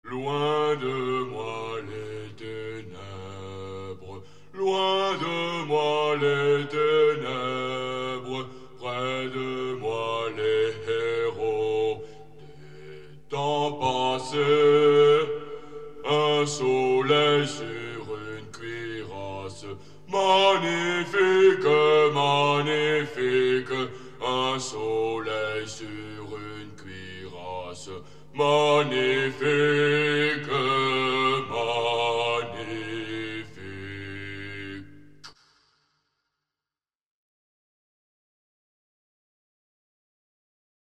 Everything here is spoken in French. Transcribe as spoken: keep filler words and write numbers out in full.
Loin de moi les ténèbres, loin de moi les ténèbres, près de moi les héros des temps passés. Un soleil sur une cuirasse, magnifique, magnifique. Un soleil sur une cuirasse, magnifique.